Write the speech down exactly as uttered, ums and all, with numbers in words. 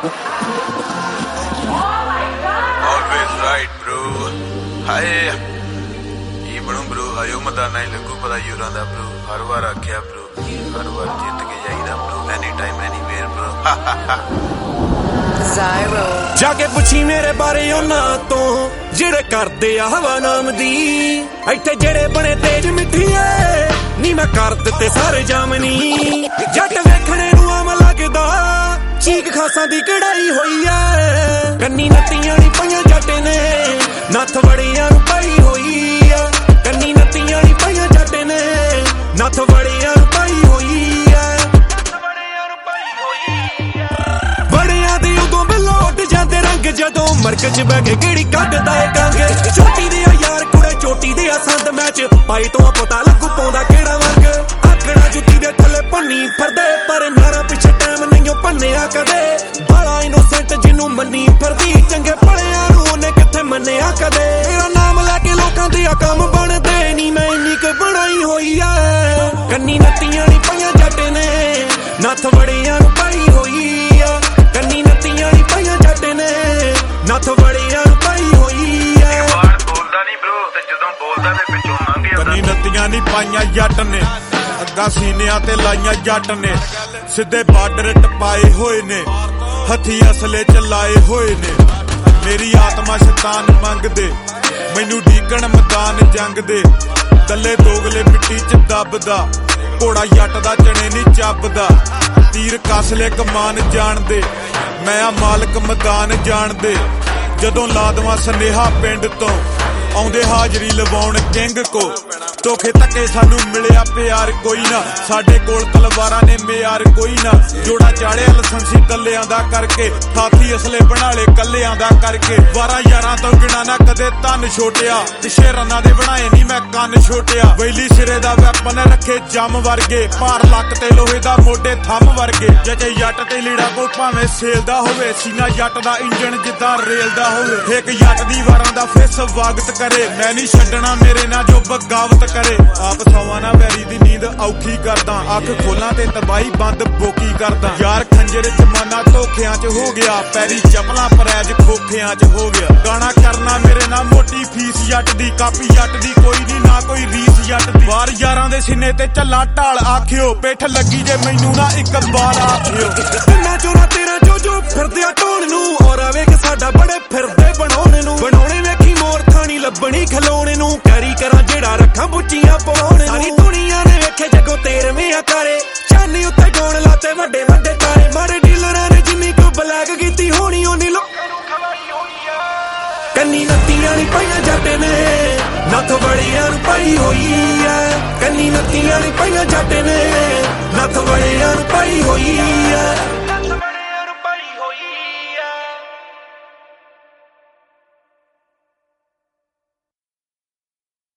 Always right, bro. Hi. Even bro, ayo mata nahi lagu pada yuranda bro. Har baar akhya bro. Har baar jeet ke jaida bro. Anytime, anywhere bro. Zyro. जाके पुछी मेरे बारे उन्हां तो जेड़े करदे आ हवा नाम दी इत्थे जेड़े बने तेज मिठिए नी मैं कर दित्ते सारे जामनी जट वेखणे नूं आम लगदा चीक खासां दी कढ़ाई होई ऐ कन्नी नत्तियां नी पईयां जट ने नत्थ बड़ियां नूं पाई होई ऐ कन्नी नत्तियां नी पईयां जट ने नत्थ बड़ियां नूं पाई होई ऐ बड़ियां दी उदों बलोट जांदे रंग जदों मरकज बह के किहड़ी कड्डदा ए कंग चोटी दे यार कुड़े चोटी दे संद मैच पाई तो पता लगू पाउंदा किहड़ा वंग आकड़ा जुत्ती दे थल्ले भन्नी फिरदे पर नारा पिछे टाइम नहीं भन्निया कदे बड़ा इनोसेंट जिन्नू मन्नी फिरदी चंगे भलियां नूं ओने कित्थे मन्निया कदे मेरा नाम लैके लोकां दे काम बनदे नी मैं इन्नी क बनाई होई ऐ कन्नी नत्तियां नी पईयां जट ने नत्थ बड़ियां नूं पाई होई ऐ कन्नी नत्तियां नी पईयां जट ने नत्थ बड़ियां नूं पाई होई ऐ बोलदा नहीं bro ते जदों बोलदा ते पिछों लंघ ਜਾਂਦਾ कन्नी नत्तियां नी पाईयां जट ने अग्गा सीनियां ते लाईयां जट ने सिद्धे बार्डर टपाए होए ने हथी असले चलाए होए ने मेरी आत्मा शैतान मंगदे मैनू ढीकण मैदान जंग दे दले दोगले मिट्टी च दबदा घोड़ा जट दा चने नी ਚੱਬਦਾ तीर कसले कमान जान दे मैं आ मालक मैदान जान दे जदों लादवा सनेहा पिंड तो आउंदे हाजरी लवाउण किंग को धोखे धक्के सानू मिलिया प्यार कोई ना साडे कोल तलवारां ने म्यार कोई ना जोड़ा चाड़िया लसंसी कल्लियां दा करके साथी असले बना ले कल्लियां दा करके बारह यारां तो गिना ना कदे धन छोटिया पिछे रन्ना दे बनाए नी मैं कंन छोटिया वैली सिरे दा वैपन रखे जम वर्गे भार लक ते लोहे दा मोढे थम वर्गे जचे जट ते लीड़ा को भावें सेल दा होवे सीना जट दा इंजन जिद्दां रेल दा होवे एक जट दी वारां दा फिर स्वागत करे मैं नहीं छड्डना मेरे ना जो बगावत करे आप सौवां ना वैरी दी नींद औखी करदा अख खोलां ते तबाही बंद बोकी करदा यार खंजर जमाना धोखियां च हो गया पैरी चपला परैज खोखियां च हो गया गाना करना मेरे ना मोटी फीस जट दी कापी जट दी कोई नहीं ना कोई रीस जट दी वार यारां दे सीने ते झल्ला ढाल आखियो पिठ लगी जे मैनू ना एक बार आखियो मैं चोरा तेरा जो जो फिरदे ढोल नू और वेख साडा बड़े फिरदे बनाउणे नू बनाउणे वेखी मोर थानी लब्बणी खलोणे नू कैरी करा जेड़ा रखा बुच्चियां पवाउणे सारी दुनिया ने वेखे जगो तेरवें करे चांदी उत्ते गोण लाते वड्डे वड्डे तारे मारे डीलरां ने जिन्नी को ब्लैक कीती होनी ओनी लोकां नू खवाई होई ऐ कन्नी नत्तियां नी पईयां जट ने नत्थ बड़ियां नूं पाई होई ऐ कन्नी नत्तियां नी पईयां जट ने नत्थ बड़ियां नूं पाई होई ऐ